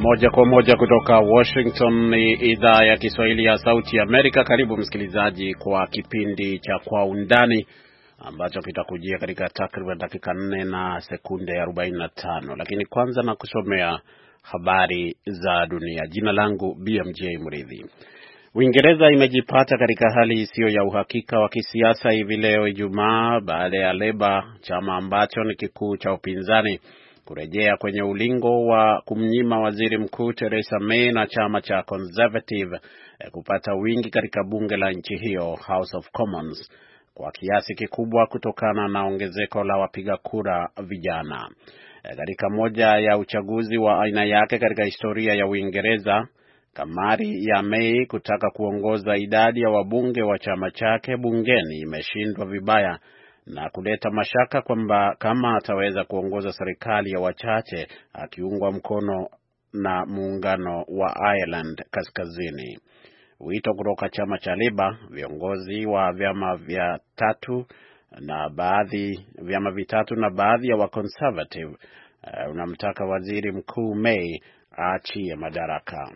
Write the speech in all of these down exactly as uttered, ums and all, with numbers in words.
Moja kwa moja kutoka Washington, ni idhaa ya Kiswahili ya Sauti ya Amerika. Karibu msikilizaji kwa kipindi cha Kwa Undani ambacho kitakujia katika takriban dakika nne na sekunde arobaini na tano. Lakini kwanza na kusomea habari za dunia. Jina langu B M J Mridhi. Uingereza imejipata katika hali isiyo ya uhakika wa kisiasa hivi leo Ijumaa baada ya Labour, chama ambacho ni kikuu cha upinzani, kurejea kwenye ulingo wa kumnyima waziri mkuu Theresa May na chama cha Conservative eh, kupata wingi katika bunge la nchi hiyo, House of Commons, kwa kiasi kikubwa kutokana na ongezeko la wapiga kura vijana. Eh, katika moja ya uchaguzi wa aina yake katika historia ya Uingereza, kamari ya May kutaka kuongoza idadi ya wabunge wa chama chake bungeni imeshindwa vibaya na kuleta mashaka kwamba kama ataweza kuongoza serikali ya wachache akiungwa mkono na muungano wa Ireland Kaskazini. Wito kutoka chama cha Labour, viongozi wa vyama vya tatu na baadhi vyama vitatu na baadhi ya wa Conservative uh, unamtaka waziri mkuu May aachie madaraka.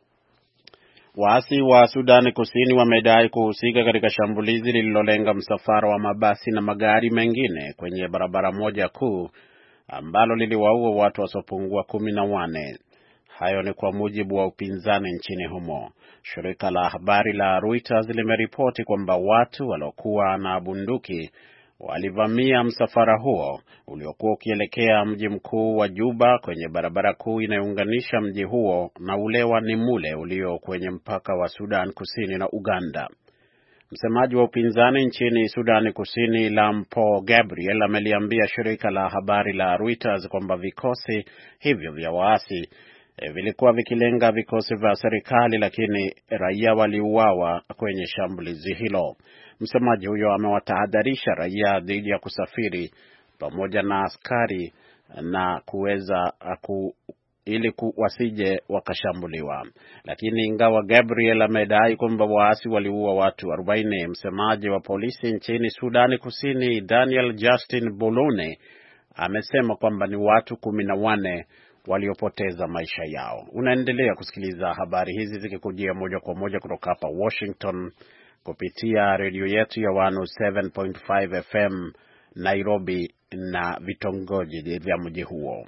Waasi wa Sudan Kusini wamedai kuhusika katika shambulizi lililolenga msafara wa mabasi na magari mengine kwenye barabara moja kuu ambalo liliwaua watu wasiopungua kumi na wanne. Hayo ni kwa mujibu wa upinzani nchini humo. Shirika la habari la Reuters limeripoti kwamba watu waliokuwa na bunduki walivamia msafara huo uliokuwa ukielekea mji mkuu wa Juba kwenye barabara kuu inayounganisha mji huo na ule wa Nimule ulio kwenye mpaka wa Sudan Kusini na Uganda. Msemaji wa upinzani nchini Sudan Kusini, Lampo Gabriel, ameliambia shirika la habari la Reuters kwamba vikosi hivyo vya waasi e, vilikuwa vikilenga vikosi vya serikali, lakini raia waliuawa kwenye shambulizi hilo. Msemaji huyo amewatahadharisha raia dhidi ya kusafiri pamoja na askari na kuweza ku, ili ku, wasije wakashambuliwa. Lakini ingawa Gabriel amedai kwamba waasi waliua watu arobaini, msemaji wa polisi nchini Sudani Kusini, Daniel Justin Bolone, amesema kwamba ni watu kumi na wanne waliopoteza maisha yao. Unaendelea kusikiliza habari hizi zikikujia moja kwa moja kutoka hapa Washington kupitia redio yetu ya one oh seven point five F M Nairobi na vitongoji vya mji huo.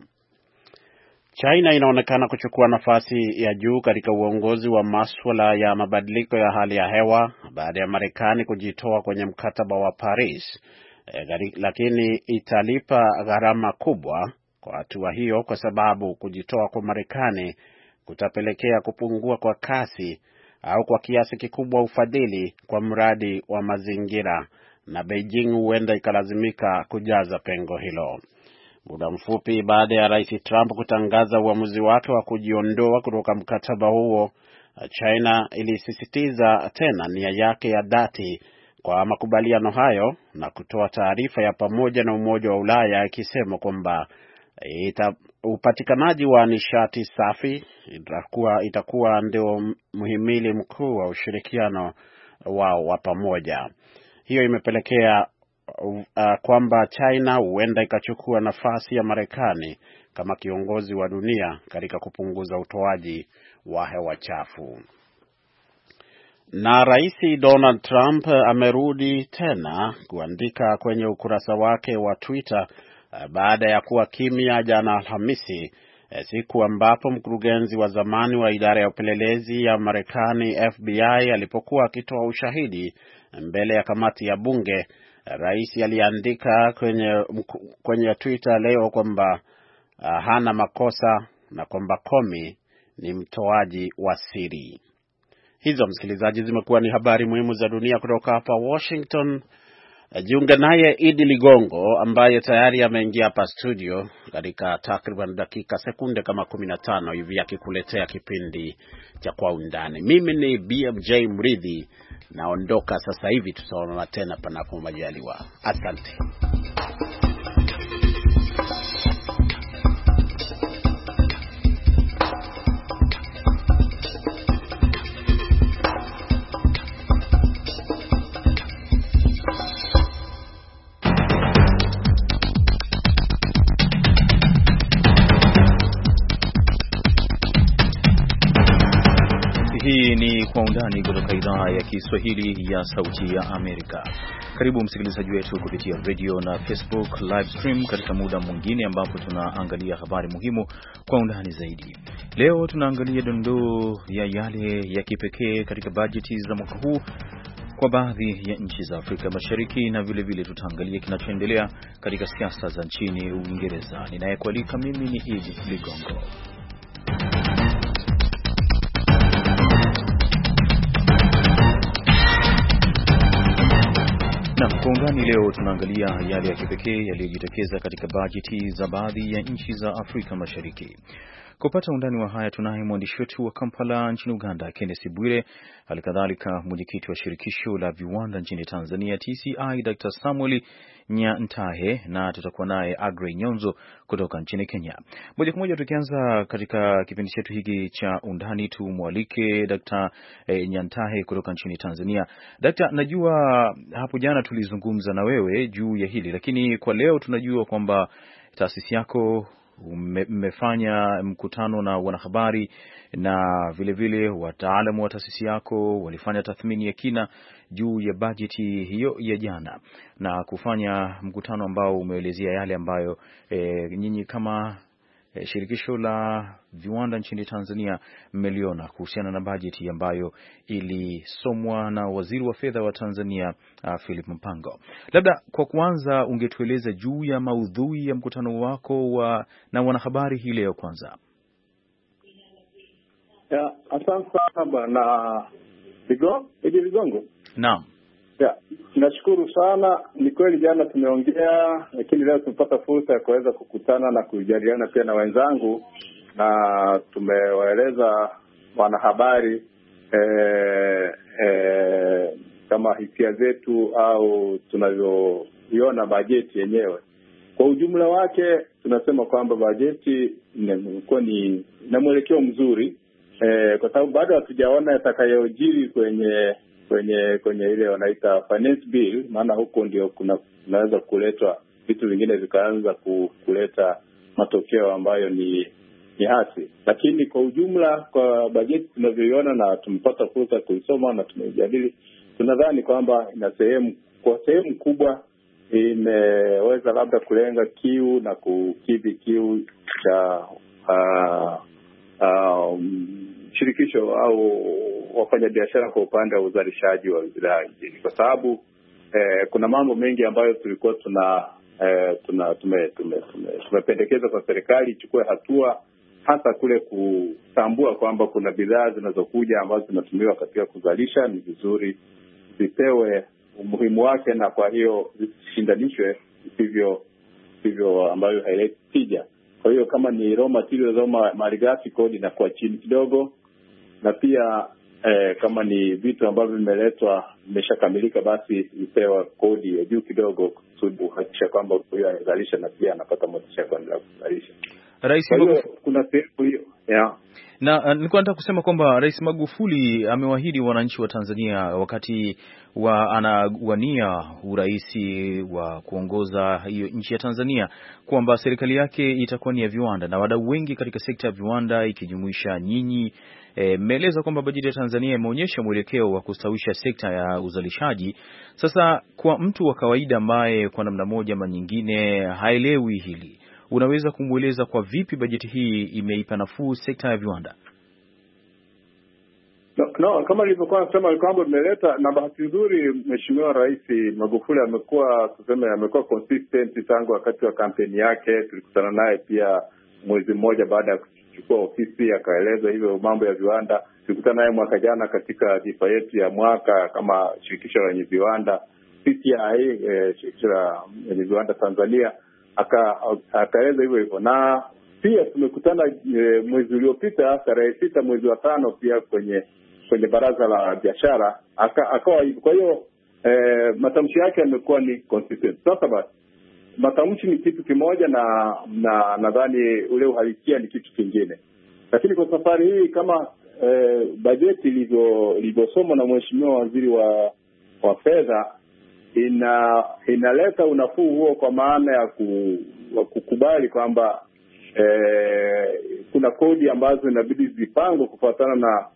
China inaonekana kuchukua nafasi ya juu katika uongozi wa masuala ya mabadiliko ya hali ya hewa baada ya Marekani kujitoa kwenye mkataba wa Paris, e, lakini italipa gharama kubwa kwa hatua hiyo, kwa sababu kujitoa kwa Marekani kutapelekea kupungua kwa kasi au kwa kiasi kikubwa ufadhili kwa mradi wa mazingira, na Beijing huenda ikalazimika kujaza pengo hilo. Muda mfupi baada ya Rais Trump kutangaza uamuzi wake wa kujiondoa kutoka mkataba huo, China ilisisitiza tena nia yake ya dhati kwa makubaliano hayo na kutoa taarifa ya pamoja na Umoja wa Ulaya ikisema kwamba ita upatikanaji wa nishati safi itakuwa itakuwa ndio muhimili mkuu wa ushirikiano wao wa pamoja. Hiyo imepelekea uh, kwamba China huenda ikachukua nafasi ya Marekani kama kiongozi wa dunia katika kupunguza utoaji wa hewa chafu. Na Rais Donald Trump amerudi tena kuandika kwenye ukurasa wake wa Twitter baada ya kuwa kimya jana Alhamisi, siku ambapo mkurugenzi wa zamani wa idara ya upelelezi ya Marekani F B I alipokuwa akitoa ushahidi mbele ya kamati ya bunge. Rais aliandika kwenye kwenye Twitter leo kwamba uh, hana makosa na kwamba Comey ni mtoaji wa siri. Hizo, msikilizaji, zimekuwa ni habari muhimu za dunia kutoka hapa Washington. Jiunge naye Idi Ligongo ambaye tayari ameingia hapa studio katika takriban dakika sekunde kama kumi na tano hivi akikuletea kipindi cha Kwa Undani. Mimi ni B M J Mridhi, naondoka sasa hivi, tutaonana tena panapo majaliwa. Asante. Undani kutoka idhaa ya Kiswahili ya Sauti ya Amerika. Karibu msikilizaji wetu kupitia radio na Facebook live stream katika muda mwingine ambapo tunaangalia habari muhimu kwa undani zaidi. Leo tunaangalia dondoo ya yale ya kipekee katika bajeti za mwaka huu kwa baadhi ya nchi za Afrika Mashariki, na vile vile tutaangalia kinachoendelea katika siasa za nchini Uingereza. Ninayekualika mimi ni Idi Ligongo. Na kwa undani leo tunaangalia yale ya kipekee yaliyojitokeza katika bajeti za baadhi ya nchi za Afrika Mashariki. Kupata undani wa haya tunaye mwandishi wetu wa Kampala nchini Uganda, Kenneth Bwire, halikadhalika mwenyekiti wa shirikisho la viwanda nchini Tanzania T C I Doctor Samuel Nyantahe, na tutakuwa naye Aggrey Nyonzo kutoka nchini Kenya. Moja kwa moja tukianza katika kipindi chetu hiki cha undani, tumwalike Doctor eh, Nyantahe kutoka nchini Tanzania. Doctor, najua hapo jana tulizungumza na wewe juu ya hili, lakini kwa leo tunajua kwamba taasisi yako mmefanya mkutano na wanahabari na vile vile wataalamu wa taasisi yako walifanya tathmini ya kina juu ya bajeti hiyo ya jana, na kufanya mkutano ambao umeelezea yale ambayo e, nyinyi kama e, shirikisho la viwanda nchini Tanzania mmeliona kuhusiana na bajeti ambayo ilisomwa na waziri wa fedha wa Tanzania uh, Philip Mpango. Labda kwa kuanza ungetueleza juu ya maudhui ya mkutano wako wa na wanahabari hii leo kwanza. Ya, asante sana bwana Ligongo, Idi Ligongo. Naam. Ya, nashukuru sana. Ni kweli jana tumeongea, lakini leo tumepata fursa ya kuweza kukutana na kujadiliana pia na wenzangu, na tumewaeleza wanahabari eh, eh, kama hisia zetu au tunavyoiona bajeti yenyewe. Kwa ujumla wake tunasema kwamba bajeti imekuwa ni na mwelekeo mzuri, eh, kwa sababu bado hatujaona yatakayojiri kwenye kwenye kwenye ile wanaita finance bill, maana huko ndio kuna kunaweza kuletwa vitu vingine vikaanza kuleta matokeo ambayo ni ni hasi. Lakini kwa ujumla kwa bajeti tunavyoiona na tumepata fursa kuisoma na tumejadili, tunadhani kwamba ina sehemu kwa sehemu kubwa imeweza labda kulenga kiu na kukidhi kiu cha uh, uh, shirikisho au wafanyabiashara kwa upande wa uzalishaji wa bidhaa nchini, kwa sababu eh, kuna mambo mengi ambayo tulikuwa tuna eh, tuna tume tumependekeza kwa serikali ichukue hatua, hasa kule kutambua kwamba kuna bidhaa zinazokuja ambazo zinatumiwa katika kuzalisha, ni vizuri zipewe umuhimu wake, na kwa hiyo zishindanishwe hivyo hivyo ambayo haileti tija. Kwa hiyo kama ni raw materials au malighafi, kodi na kwa chini kidogo, na pia eh, kama ni vitu ambavyo vimeletwa vimeshakamilika, basi ipewa kodi ya juu kidogo kusudi kuhakikisha kwamba huyo anazalisha na pia anapata motisha kuendelea kuzalisha. Rais Magufuli, kuna sehemu hiyo. Yeah. Na uh, nilikuwa nataka kusema kwamba Rais Magufuli amewaahidi wananchi wa Tanzania wakati wa anawania uraisi wa kuongoza hiyo nchi ya Tanzania kwamba serikali yake itakuwa ni ya viwanda, na wadau wengi katika sekta ya viwanda ikijumuisha nyinyi mmeeleza e, kwamba bajeti ya Tanzania imeonyesha mwelekeo wa kustawisha sekta ya uzalishaji. Sasa kwa mtu wa kawaida ambaye kwa namna moja ama nyingine haelewi hili, unaweza kumweleza kwa vipi bajeti hii imeipa nafuu sekta ya viwanda? No, no, kama nilivyokuwa nasema kwamba imeleta, na bahati nzuri Mheshimiwa Rais Magufuli amekuwa tuseme amekuwa consistent tangu wakati wa kampeni yake. Tulikutana naye pia mwezi mmoja baada ya kuchukua ofisi, akaeleza hivyo mambo ya viwanda. Tulikutana naye mwaka jana katika dhifa yetu ya mwaka kama shirikisho la viwanda C C I, eh, shirikisho la viwanda Tanzania, akaeleza hivyo hivyo. Na pia tumekutana e, mwezi uliopita tarehe sita mwezi wa tano pia kwenye kwenye baraza la biashara akawa hivyo. Kwa hiyo e, matamshi yake yamekuwa ni consistent. Sasa basi matamshi ni kitu kimoja na na nadhani ule uhalisia ni kitu kingine. Lakini kwa safari hii kama e, bajeti ilivyo ilivyosomwa na Mheshimiwa Waziri wa wa Fedha ina inaleta unafuu huo, kwa maana ya ku, kukubali kwamba e, kuna kodi ambazo inabidi zipangwe kufuatana na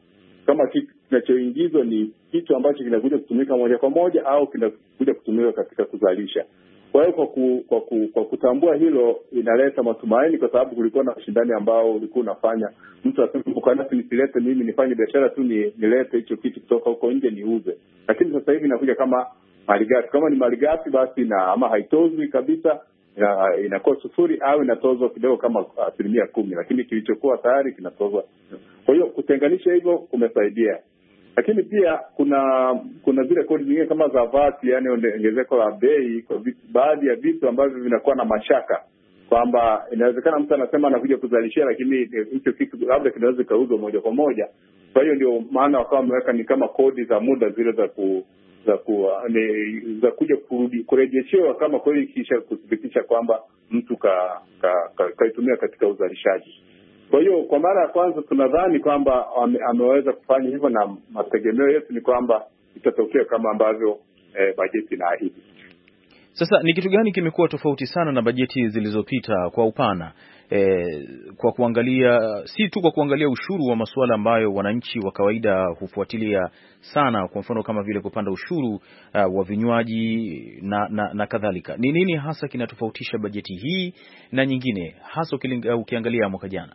kama kitu kinachoingizwa ni kitu ambacho kinakuja kutumika moja kwa moja au kinakuja kutumika katika kuzalisha. Kwa hiyo kwa, ku, kwa, ku, kwa kutambua hilo inaleta matumaini, kwa sababu kulikuwa na ushindani ambao ulikuwa unafanya mtu asema nisilete mimi nifanye biashara tu ni, nilete hicho kitu kutoka huko nje niuze. Lakini sasa hivi inakuja kama malighafi. Kama ni malighafi basi na ama haitozwi kabisa, ina, inakuwa sufuri au inatozwa kidogo kama asilimia kumi, lakini kilichokuwa tayari kinatozwa. Kwa hiyo kutenganisha hivyo kumesaidia. Lakini pia kuna kuna zile kodi zingine kama za V A T, yani ongezeko la bei kwa vitu, baadhi ya vitu ambavyo vinakuwa na mashaka kwamba inawezekana mtu anasema anakuja kuzalishia, lakini hicho kitu labda kinaweza kauzwa moja kwa moja. Kwa hiyo ndio maana wakawa wameweka ni kama kodi za muda zile za ku za ku ni za kuja kurudi kurejeshewa kama kweli kisha kuthibitisha kwamba mtu ka kaitumia ka, ka katika uzalishaji. Kwa hiyo kwa mara ya kwanza tunadhani kwamba ame, ameweza kufanya hivyo, na mategemeo yetu ni kwamba itatokea kama ambavyo eh, bajeti inaahidi. Sasa ni kitu gani kimekuwa tofauti sana na bajeti zilizopita kwa upana? E, kwa kuangalia si tu kwa kuangalia ushuru wa masuala ambayo wananchi wa kawaida hufuatilia sana, kwa mfano kama vile kupanda ushuru uh, wa vinywaji na, na, na kadhalika. Ni nini hasa kinatofautisha bajeti hii na nyingine, hasa ukiangalia mwaka jana?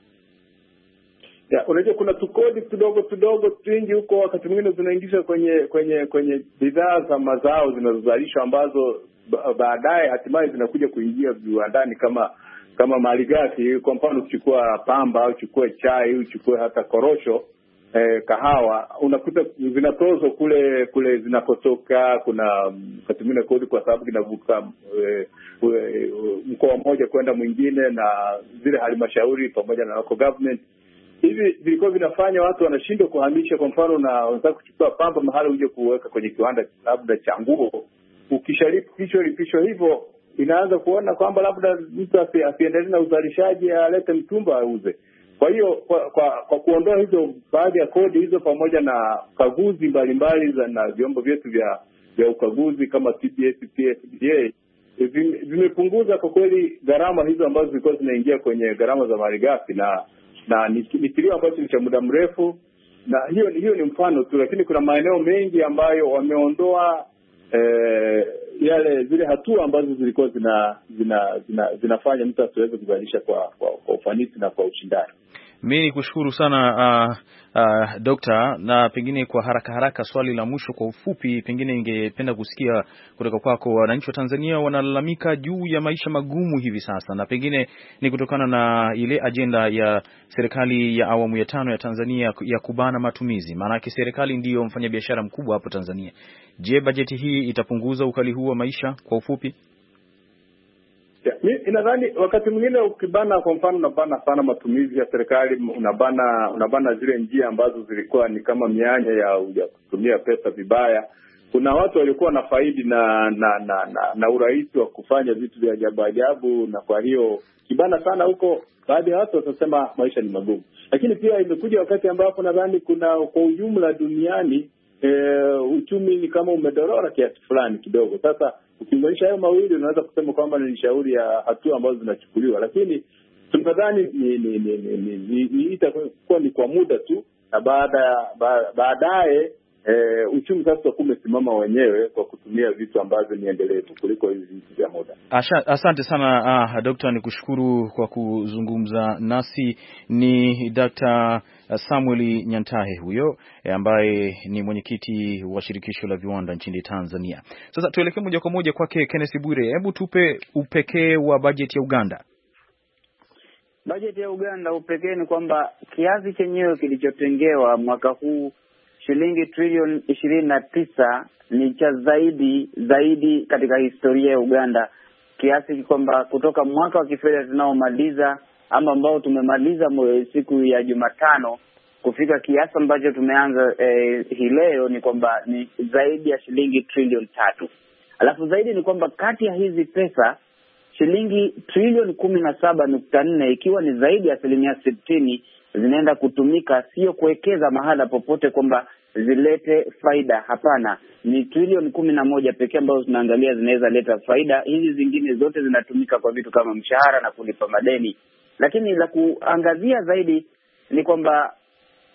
Ya, unajua kuna tukodi tudogo tudogo twingi huko, wakati mwingine zinaingizwa kwenye kwenye kwenye bidhaa za mazao zinazozalishwa ambazo baadaye hatimaye zinakuja kuingia viwandani kama kama malighafi. Kwa mfano uchukua pamba au uchukue chai, uchukue hata korosho, eh, kahawa, unakuta zinatozwa kule kule zinakotoka. Kuna wakati mwingine kodi kwa sababu kinavuka eh, mkoa mmoja kwenda mwingine, na zile halmashauri pamoja na local government. Hivi vilikuwa vinafanya watu wanashindwa kuhamisha. Kwa mfano na unataka kuchukua pamba mahali uje kuweka kwenye kiwanda labda cha nguo, ukishalipisho lipisho hivyo inaanza kuona kwamba labda mtu asiendelee na uzalishaji, alete mtumba auze. Kwa hiyo kwa, kwa, kwa kuondoa hizo baadhi ya kodi hizo pamoja na kaguzi mbalimbali za na vyombo vyetu vya vya ukaguzi kama T B S, T F D A, vimepunguza kwa kweli gharama hizo ambazo zilikuwa zinaingia kwenye gharama za malighafi, na na ni kilio ambacho ni cha muda mrefu, na hiyo hiyo ni mfano tu, lakini kuna maeneo mengi ambayo wameondoa eh, yale zile hatua ambazo zilikuwa zina zina, zina zinafanya mtu asiweze kuzalisha kwa, kwa kwa ufanisi na kwa ushindani. Mimi nikushukuru sana uh, uh, Dokta, na pengine kwa haraka haraka swali la mwisho kwa ufupi, pengine ningependa kusikia kutoka kwako. Wananchi wa Tanzania wanalalamika juu ya maisha magumu hivi sasa, na pengine ni kutokana na ile ajenda ya serikali ya awamu ya tano ya Tanzania ya kubana matumizi. Maanake serikali ndiyo mfanyabiashara mkubwa hapo Tanzania. Je, bajeti hii itapunguza ukali huu wa maisha kwa ufupi? Mimi nadhani wakati mwingine ukibana, kwa mfano unabana sana matumizi ya serikali, unabana unabana zile njia ambazo zilikuwa ni kama mianya ya, ya kutumia pesa vibaya. Kuna watu walikuwa na faidi na na na, na, na urahisi wa kufanya vitu vya ajabu ajabu, na kwa hiyo kibana sana huko, baadhi ya watu watasema maisha ni magumu. Lakini pia imekuja wakati ambapo nadhani kuna kwa ujumla duniani e, uchumi ni kama umedorora kiasi fulani kidogo. Sasa ukiunganisha hayo mawili unaweza kusema kwamba ni shauri ya hatua ambazo zinachukuliwa, lakini tunadhani ni ni ni, ni, ni, ni, ni itakuwa ni kwa muda tu, na baada baadaye e, uchumi sasa umesimama wenyewe kwa kutumia vitu ambavyo ni endelevu kuliko hizi vitu vya muda. Asante sana uh, Dokta, nikushukuru kwa kuzungumza nasi. Ni Dokta Samuel Nyantahe huyo ambaye ni mwenyekiti wa shirikisho la viwanda nchini Tanzania. Sasa tuelekee moja kwa moja kwake Kenneth Bwire. Hebu tupe upekee wa bajeti ya Uganda. Bajeti ya Uganda upekee ni kwamba kiasi chenyewe kilichotengewa mwaka huu shilingi trilioni ishirini na tisa ni cha zaidi zaidi katika historia ya Uganda, kiasi kwamba kutoka mwaka wa kifedha tunaomaliza ama ambao tumemaliza siku ya Jumatano kufika kiasi ambacho tumeanza eh, hii leo ni kwamba ni zaidi ya shilingi trilioni tatu. Alafu zaidi ni kwamba kati ya hizi pesa shilingi trilioni kumi na saba nukta nne ikiwa ni zaidi ya asilimia sitini zinaenda kutumika, sio kuwekeza mahala popote kwamba zilete faida. Hapana, ni trilioni kumi na moja pekee ambazo tunaangalia zinaweza leta faida. Hizi zingine zote zinatumika kwa vitu kama mshahara na kulipa madeni. Lakini la kuangazia zaidi ni kwamba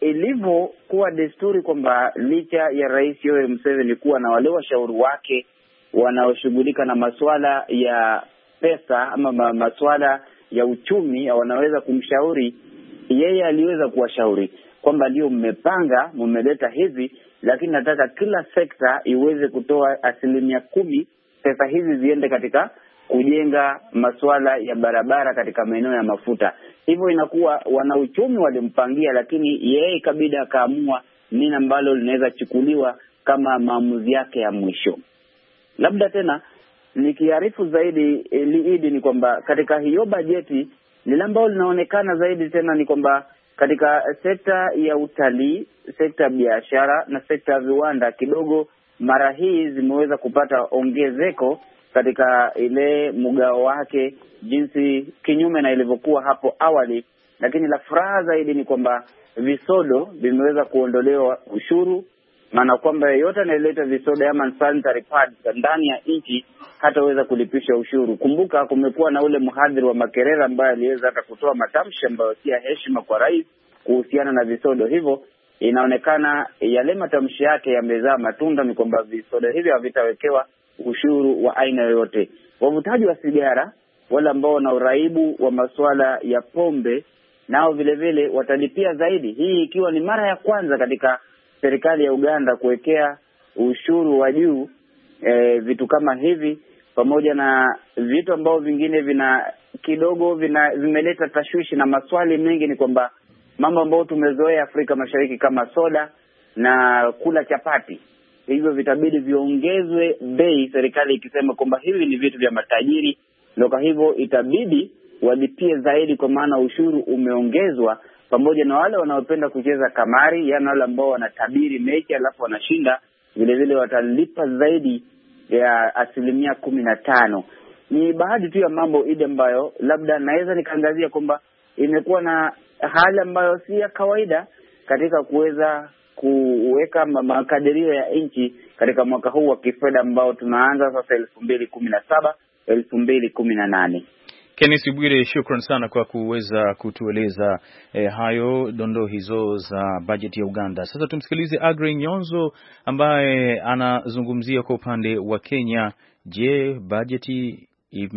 ilivyokuwa desturi kwamba licha ya Rais Yoweri Museveni kuwa na wale washauri wake wanaoshughulika na masuala ya pesa ama masuala ya uchumi, wanaweza kumshauri yeye, aliweza kuwashauri kwamba ndio mmepanga, mmeleta hivi, lakini nataka kila sekta iweze kutoa asilimia kumi, pesa hizi ziende katika kujenga masuala ya barabara katika maeneo ya mafuta. Hivyo inakuwa wanauchumi walimpangia, lakini yeye ikabidi akaamua nini ambalo linaweza chukuliwa kama maamuzi yake ya mwisho. Labda tena nikiarifu zaidi liidi ni kwamba katika hiyo bajeti lile ambalo linaonekana zaidi tena ni kwamba katika sekta ya utalii, sekta ya biashara na sekta ya viwanda, kidogo mara hii zimeweza kupata ongezeko katika ile mgao wake, jinsi kinyume na ilivyokuwa hapo awali. Lakini la furaha zaidi ni kwamba visodo vimeweza kuondolewa ushuru, maana kwamba yeyote anayeleta visodo ama sanitary pads ndani ya nchi hataweza kulipisha ushuru. Kumbuka kumekuwa na ule mhadhiri wa Makerere ambaye aliweza hata kutoa matamshi ambayo si ya heshima kwa rais kuhusiana na visodo. Hivyo inaonekana yale matamshi yake yamezaa matunda, ni kwamba visodo hivi havitawekewa ushuru wa aina yoyote. Wavutaji wa sigara, wale ambao wana uraibu wa masuala ya pombe, nao vile vile watalipia zaidi, hii ikiwa ni mara ya kwanza katika serikali ya Uganda kuwekea ushuru wa juu e, vitu kama hivi, pamoja na vitu ambao vingine vina kidogo vina vimeleta tashwishi na maswali mengi. Ni kwamba mambo ambayo tumezoea Afrika Mashariki kama soda na kula chapati, hivyo vitabidi viongezwe bei, serikali ikisema kwamba hivi ni vitu vya matajiri, ndio kwa hivyo itabidi walipie zaidi kwa maana ushuru umeongezwa, pamoja na wale wanaopenda kucheza kamari, yani wale ambao wanatabiri mechi alafu wanashinda, vile vile watalipa zaidi ya asilimia kumi na tano. Ni baadhi tu ya mambo ile ambayo labda naweza nikaangazia kwamba imekuwa na hali ambayo si ya kawaida katika kuweza kuweka makadirio ya nchi katika mwaka huu wa kifedha ambao tunaanza sasa elfu mbili kumi na saba elfu mbili kumi na nane. Kenneth Bwire, shukran sana kwa kuweza kutueleza eh, hayo dondoo hizo za bajeti ya Uganda. Sasa tumsikilize Aggrey Nyonzo ambaye anazungumzia kwa upande wa Kenya. Je, bajeti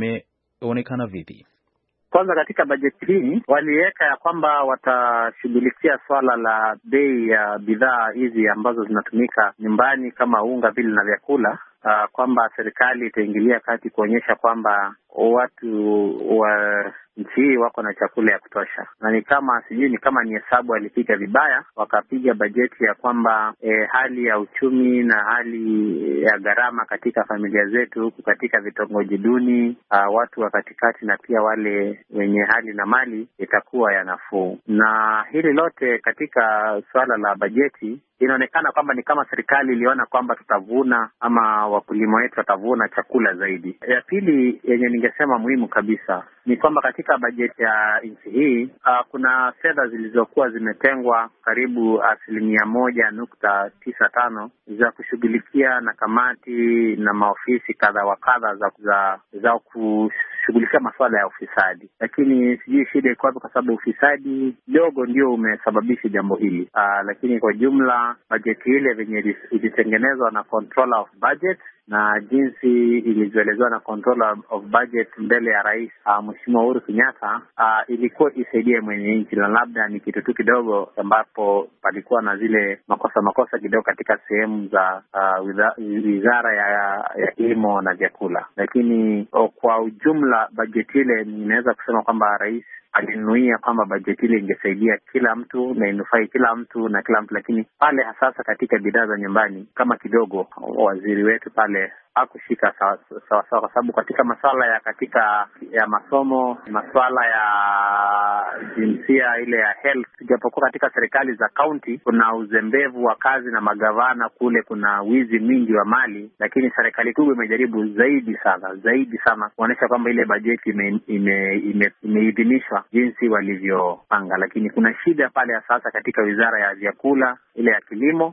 imeonekana vipi? Kwanza, katika bajeti hii waliweka ya kwamba watashughulikia swala la bei ya bidhaa hizi ambazo zinatumika nyumbani kama unga, vile na vyakula. Uh, kwamba serikali itaingilia kati kuonyesha kwamba watu wa nchi hii wako na chakula ya kutosha. Na ni kama sijui ni kama ni hesabu alipiga vibaya, wakapiga bajeti ya kwamba eh, hali ya uchumi na hali ya gharama katika familia zetu huku katika vitongoji duni, uh, watu wa katikati na pia wale wenye hali na mali itakuwa ya nafuu. Na hili lote katika swala la bajeti inaonekana kwamba ni kama serikali iliona kwamba tutavuna ama wakulima wetu watavuna chakula zaidi. Ya pili yenye ningesema muhimu kabisa ni kwamba katika bajeti ya nchi hii uh, kuna fedha zilizokuwa zimetengwa karibu asilimia moja nukta tisa tano za kushughulikia na kamati na maofisi kadha wa kadha za, za, za kushughulikia masuala ya ufisadi. Lakini sijui shida iko wapi, kwa sababu ufisadi dogo ndio umesababisha jambo hili. Uh, lakini kwa jumla bajeti ile venye ilitengenezwa na controller of budget na jinsi ilivyoelezewa na controller of budget mbele ya rais uh, Mheshimiwa Uhuru Kenyatta, uh, ilikuwa isaidie mwenye nchi, na labda ni kitu tu kidogo ambapo palikuwa na zile makosa makosa kidogo katika sehemu za uh, wizara ya ya kilimo na vyakula. Lakini oh, kwa ujumla bajeti ile ninaweza kusema kwamba rais alinuia kwamba bajeti ile ingesaidia kila mtu na inufai kila mtu na kila mtu. Lakini pale hasasa katika bidhaa za nyumbani kama kidogo waziri wetu pale hakushika sawa sawa sawa, kwa sababu katika masuala ya katika ya masomo, masuala ya jinsia ile ya health, japokuwa katika serikali za county kuna uzembevu wa kazi na magavana kule kuna wizi mingi wa mali, lakini serikali kubwa imejaribu zaidi sana zaidi sana kuonyesha kwamba ile bajeti imeidhinishwa ime, ime jinsi walivyopanga. Lakini kuna shida pale sasa katika wizara ya vyakula ile ya kilimo.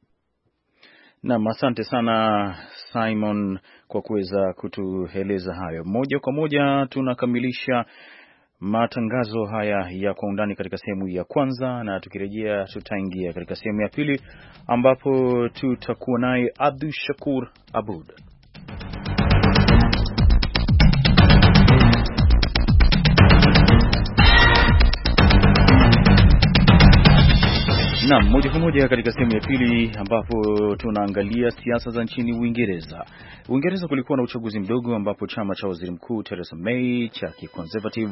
Naam, asante sana Simon kwa kuweza kutueleza hayo. Moja kwa moja tunakamilisha matangazo haya ya kwa undani katika sehemu ya kwanza, na tukirejea tutaingia katika sehemu ya pili ambapo tutakuwa naye Abdul Shakur Abud. Naam, moja kwa moja katika sehemu ya pili ambapo tunaangalia siasa za nchini Uingereza. Uingereza kulikuwa na uchaguzi mdogo ambapo chama cha Waziri Mkuu Theresa May cha Conservative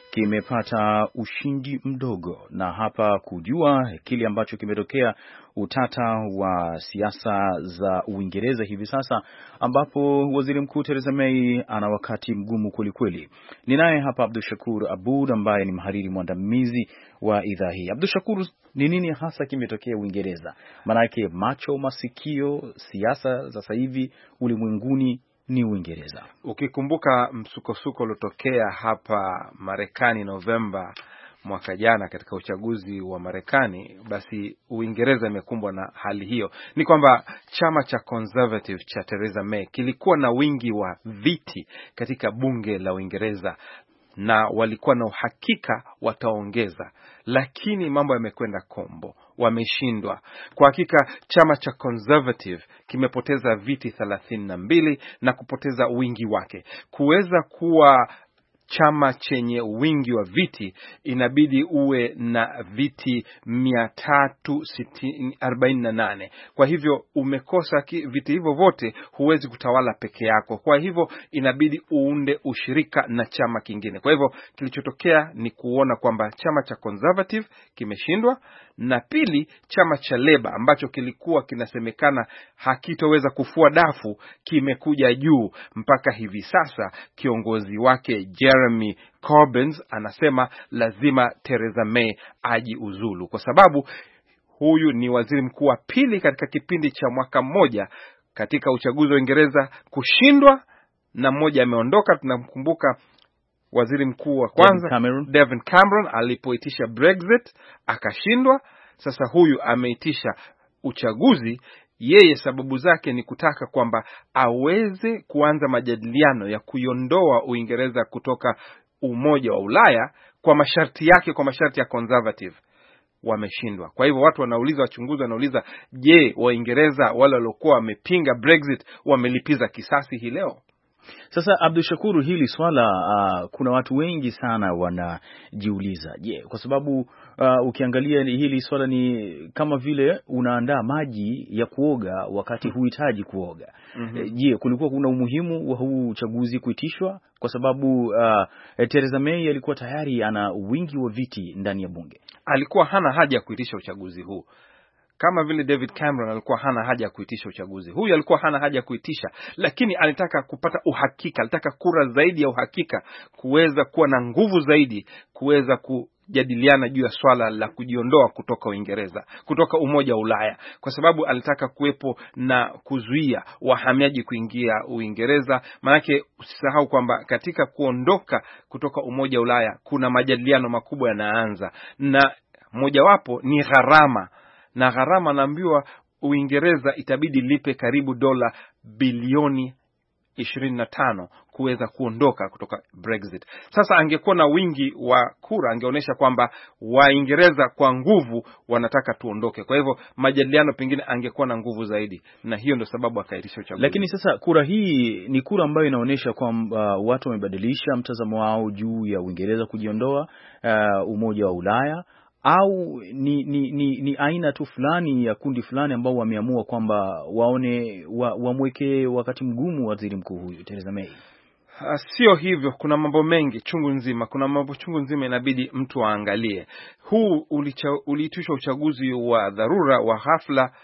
kimepata ushindi mdogo, na hapa kujua kile ambacho kimetokea, utata wa siasa za Uingereza hivi sasa ambapo Waziri Mkuu Theresa May ana wakati mgumu kweli kweli. Ninaye hapa Abdul Shakur Abud ambaye ni mhariri mwandamizi wa idhaa hii. Abdul Shakur, ni nini hasa kimetokea Uingereza? Manake macho masikio siasa za sasa hivi ulimwenguni ni Uingereza. Ukikumbuka msukosuko uliotokea hapa Marekani Novemba mwaka jana katika uchaguzi wa Marekani, basi Uingereza imekumbwa na hali hiyo. Ni kwamba chama cha Conservative cha Theresa May kilikuwa na wingi wa viti katika bunge la Uingereza na walikuwa na uhakika wataongeza, lakini mambo yamekwenda kombo, wameshindwa. Kwa hakika chama cha Conservative kimepoteza viti thelathini na mbili na kupoteza wingi wake. Kuweza kuwa chama chenye wingi wa viti inabidi uwe na viti mia tatu arobaini na nane. Kwa hivyo umekosa viti hivyo vote, huwezi kutawala peke yako. Kwa hivyo inabidi uunde ushirika na chama kingine. Kwa hivyo kilichotokea ni kuona kwamba chama cha Conservative kimeshindwa, na pili chama cha Labour ambacho kilikuwa kinasemekana hakitoweza kufua dafu kimekuja juu. Mpaka hivi sasa kiongozi wake Jeremy Corbyn anasema lazima Theresa May ajiuzulu, kwa sababu huyu ni waziri mkuu wa pili katika kipindi cha mwaka mmoja katika uchaguzi wa Uingereza kushindwa, na mmoja ameondoka. Tunamkumbuka waziri mkuu wa kwanza David Cameron, David Cameron alipoitisha Brexit akashindwa. Sasa huyu ameitisha uchaguzi, yeye sababu zake ni kutaka kwamba aweze kuanza majadiliano ya kuiondoa Uingereza kutoka Umoja wa Ulaya kwa masharti yake, kwa masharti ya Conservative. Wameshindwa. Kwa hivyo watu wanauliza, wachunguzi wanauliza, je, Waingereza wale waliokuwa wamepinga Brexit wamelipiza kisasi hii leo? Sasa Abdul Shakuru, hili swala uh, kuna watu wengi sana wanajiuliza, je, yeah, kwa sababu uh, ukiangalia hili swala ni kama vile unaandaa maji ya kuoga wakati huhitaji kuoga. Mm-hmm. Je, yeah, kulikuwa kuna umuhimu wa huu uchaguzi kuitishwa kwa sababu uh, Theresa May alikuwa tayari ana wingi wa viti ndani ya bunge. Alikuwa hana haja ya kuitisha uchaguzi huu. Kama vile David Cameron alikuwa hana haja ya kuitisha uchaguzi. Huyu alikuwa hana haja ya kuitisha, lakini alitaka kupata uhakika, alitaka kura zaidi ya uhakika, kuweza kuwa na nguvu zaidi, kuweza kujadiliana juu ya swala la kujiondoa kutoka Uingereza, kutoka Umoja wa Ulaya, kwa sababu alitaka kuwepo na kuzuia wahamiaji kuingia Uingereza. Maanake usisahau kwamba katika kuondoka kutoka Umoja wa Ulaya kuna majadiliano makubwa yanaanza, na mojawapo ni gharama. Na gharama naambiwa Uingereza itabidi lipe karibu dola bilioni ishirini na tano kuweza kuondoka kutoka Brexit. Sasa angekuwa na wingi wa kura, angeonyesha kwamba Waingereza kwa nguvu wanataka tuondoke. Kwa hivyo majadiliano pengine angekuwa na nguvu zaidi, na hiyo ndio sababu akaitisha uchaguzi. Lakini sasa kura hii ni kura ambayo inaonyesha kwamba uh, watu wamebadilisha mtazamo wao juu ya Uingereza kujiondoa uh, Umoja wa Ulaya, au ni, ni, ni, ni aina tu fulani ya kundi fulani ambao wameamua kwamba waone wamweke wa wakati mgumu waziri mkuu huyu Theresa May? Uh, sio hivyo. Kuna mambo mengi chungu nzima, kuna mambo chungu nzima inabidi mtu aangalie. Huu uliitishwa uchaguzi wa dharura wa ghafla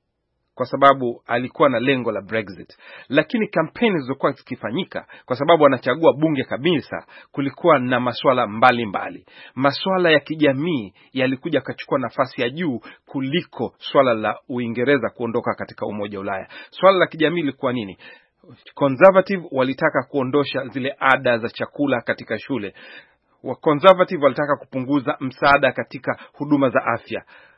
kwa sababu alikuwa na lengo la Brexit, lakini kampeni zilizokuwa zikifanyika, kwa sababu anachagua bunge kabisa, kulikuwa na masuala mbalimbali. Masuala ya kijamii yalikuja kachukua nafasi ya juu kuliko swala la Uingereza kuondoka katika Umoja wa Ulaya. Swala la kijamii lilikuwa nini? Conservative walitaka kuondosha zile ada za chakula katika shule. Wa Conservative walitaka kupunguza msaada katika huduma za afya.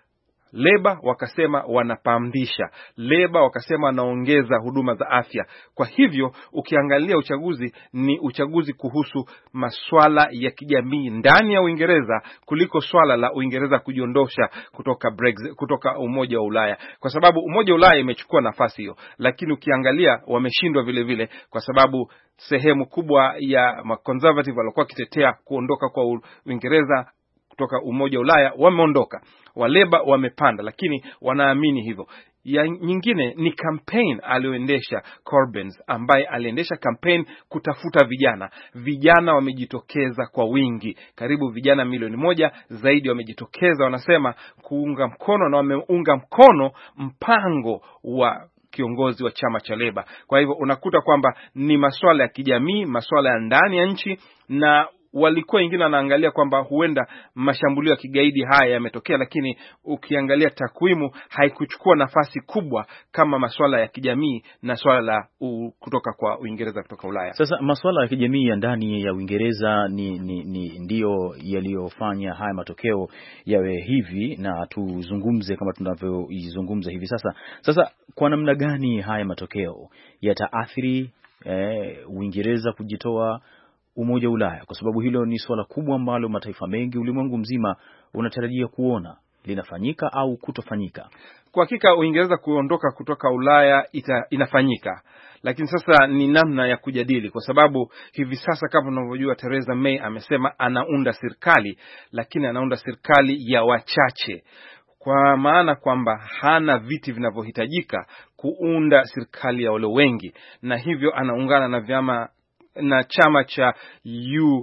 Leba wakasema wanapandisha, Leba wakasema wanaongeza huduma za afya. Kwa hivyo ukiangalia uchaguzi ni uchaguzi kuhusu maswala ya kijamii ndani ya Uingereza kuliko swala la Uingereza kujiondosha kutoka Brexit, kutoka Umoja wa Ulaya, kwa sababu Umoja wa Ulaya imechukua nafasi hiyo, lakini ukiangalia wameshindwa vile vile, kwa sababu sehemu kubwa ya conservative walikuwa kitetea kuondoka kwa Uingereza kutoka Umoja wa Ulaya wameondoka, waleba wamepanda, lakini wanaamini hivyo. Ya nyingine ni campaign alioendesha Corbyn, ambaye aliendesha campaign kutafuta vijana. Vijana wamejitokeza kwa wingi, karibu vijana milioni moja zaidi wamejitokeza, wanasema kuunga mkono, na wameunga mkono mpango wa kiongozi wa chama cha Leba. Kwa hivyo unakuta kwamba ni masuala ya kijamii, masuala ya ndani ya nchi, na walikuwa wengine wanaangalia kwamba huenda mashambulio ya kigaidi haya yametokea, lakini ukiangalia takwimu haikuchukua nafasi kubwa kama masuala ya kijamii na swala la u, kutoka kwa Uingereza kutoka Ulaya. Sasa masuala ya kijamii ya ndani ya Uingereza ni, ni, ni ndio yaliyofanya haya matokeo yawe hivi, na tuzungumze kama tunavyoizungumza hivi sasa. Sasa kwa namna gani haya matokeo yataathiri eh, Uingereza kujitoa Umoja wa Ulaya, kwa sababu hilo ni swala kubwa ambalo mataifa mengi ulimwengu mzima unatarajia kuona linafanyika au kutofanyika. Kwa hakika Uingereza kuondoka kutoka Ulaya ita, inafanyika, lakini sasa ni namna ya kujadili, kwa sababu hivi sasa kama unavyojua Theresa May amesema anaunda serikali, lakini anaunda serikali ya wachache, kwa maana kwamba hana viti vinavyohitajika kuunda serikali ya wale wengi, na hivyo anaungana na vyama na chama cha U,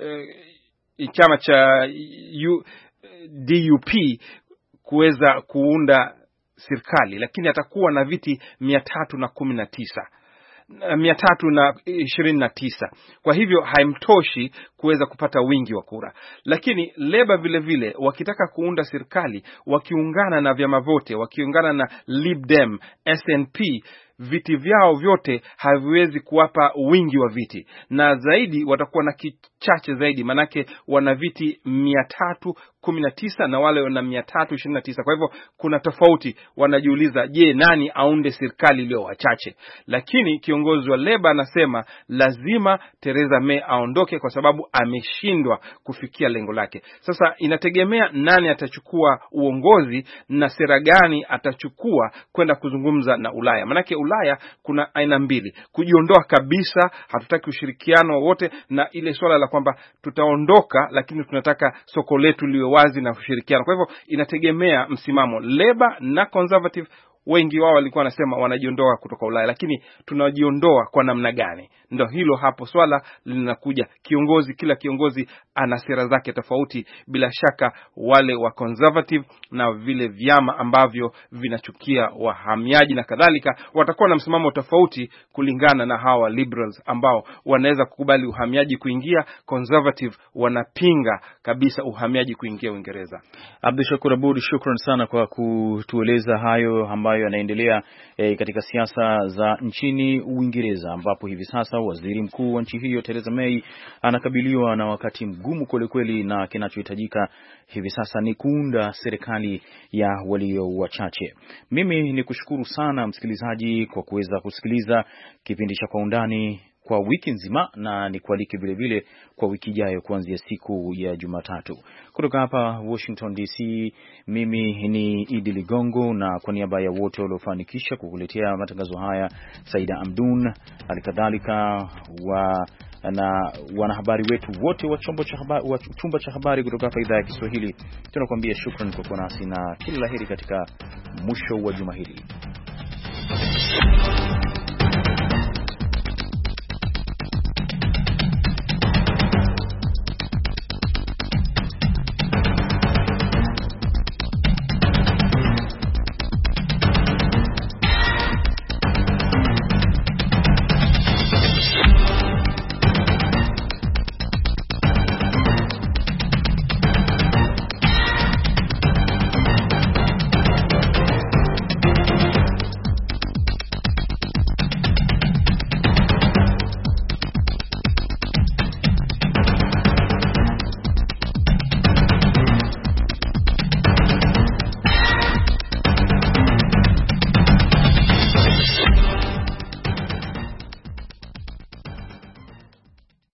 eh, chama cha U, D U P kuweza kuunda serikali, lakini atakuwa na viti mia tatu na kumi na tisa mia tatu na ishirini na tisa. Kwa hivyo haimtoshi kuweza kupata wingi wa kura. Lakini Leba vile vile wakitaka kuunda serikali, wakiungana na vyama vote, wakiungana na Lib Dem, S N P, viti vyao vyote haviwezi kuwapa wingi wa viti, na zaidi watakuwa na kichache zaidi, manake wana viti mia tatu kumi na tisa na wale wana mia tatu ishirini na tisa. Kwa hivyo kuna tofauti. Wanajiuliza, je, nani aunde serikali iliyo wachache? Lakini kiongozi wa Leba anasema lazima Theresa May aondoke kwa sababu ameshindwa kufikia lengo lake. Sasa inategemea nani atachukua uongozi na sera gani atachukua kwenda kuzungumza na Ulaya. Manake Ulaya kuna aina mbili: kujiondoa kabisa, hatutaki ushirikiano wote, na ile swala la kwamba tutaondoka lakini tunataka soko letu liwe wazi na ushirikiano. Kwa hivyo inategemea msimamo. Leba na Conservative wengi wao walikuwa wanasema wanajiondoa kutoka Ulaya, lakini tunajiondoa kwa namna gani? Ndio hilo hapo swala linakuja. Kiongozi, kila kiongozi ana sera zake tofauti. Bila shaka wale wa Conservative na vile vyama ambavyo vinachukia wahamiaji na kadhalika watakuwa na msimamo tofauti kulingana na hawa Liberals ambao wanaweza kukubali uhamiaji kuingia. Conservative wanapinga kabisa uhamiaji kuingia Uingereza. Abdushakur Abud, shukran sana kwa kutueleza hayo ambayo yanaendelea e, katika siasa za nchini Uingereza, ambapo hivi sasa waziri mkuu wa nchi hiyo Theresa May anakabiliwa na wakati mgumu kweli kweli, na kinachohitajika hivi sasa ni kuunda serikali ya walio wachache. Mimi ni kushukuru sana msikilizaji kwa kuweza kusikiliza kipindi cha Kwa Undani kwa wiki nzima, na ni kualike vile vile kwa wiki ijayo kuanzia siku ya Jumatatu. Kutoka hapa Washington D C, mimi ni Idi Ligongo, na kwa niaba ya wote waliofanikisha kukuletea matangazo haya, Saida Amdun, alikadhalika wa na wanahabari wetu wote wa chombo cha habari, wa chumba cha habari kutoka hapa idhaa ya Kiswahili, tunakuambia shukrani kwa kuwa nasi na kila laheri katika mwisho wa juma hili.